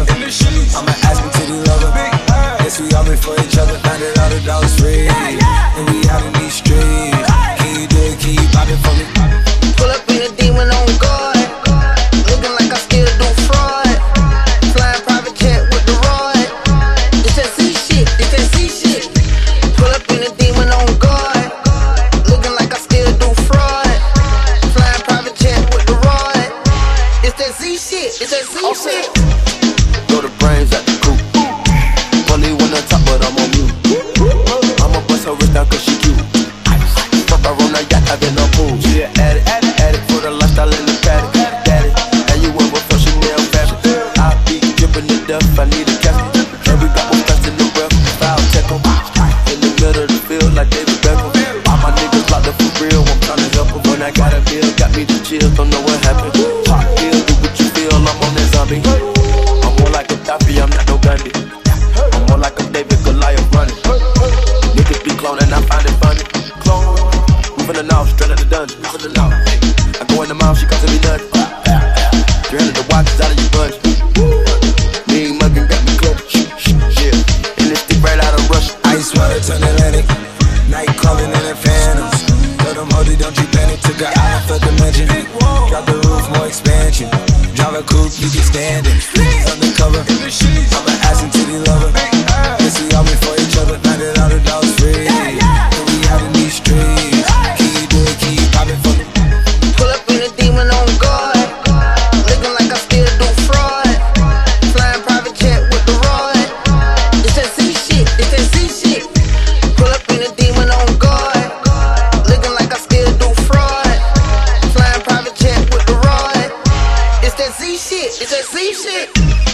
undercover. I'ma ask me to the lover. Guess we all been for each other. Found it all the dogs free. And we out in these streets. Can you do it? Can you pop it for me? Pull up in a demon on guard, looking like I still do fraud. Flying private jet with the rod. It's that C shit, it's that C shit. Pull up in a demon on guard, looking like I still do fraud. Flying private jet with the rod. It's that Z shit, it's that Z shit. Throw the brains at the coop. Only one on top, but I'm on mute. I'ma bust her wrist down cause she cute. Fuck her on the yacht, I've been on pool. She an addict for the lifestyle in the paddock. Daddy, and you ever felt Chanel fabric? I be dripping to death, I need a casket. And we got one fast in the ref, foul check 'em. In the middle of the field like David Beckham. All my niggas locked up for real, I'm tryna help 'em. When I got a bill, got me the chills, don't know what happened. Pop pill, do what you feel, I'm on that zombie. I'm more like a Gaddafi, I'm not no Gandhi. I'm more like a David Goliath running. Niggas be cloning, I find it funny. Clone, moving the north, straight out the dungeon. I go in the mouth, she comes to me nuts. 300 the watches out of your bunch. Mean muggin' got me clutch. Yeah, and this stick right out of Russia. Ice water turn Atlantic. Night calling in the phantoms. Tell them, hold it, don't you panic. Took an island for dimension. Drop the roof, more expansion. Drive a coupe, you can stand it. Undercover. I'ma ask him to the lover. Guess we all been for each other. Found it all the dogs free. And we out in these streets. Can you do it? Can you pop it for me? Pull up in a demon on guard, looking like I still do fraud. Flying private jet with the rod. It's that C shit, it's that C shit. Pull up in a demon on guard, looking like I still do fraud. Flying private jet with the rod. It's that Z shit, it's that Z shit.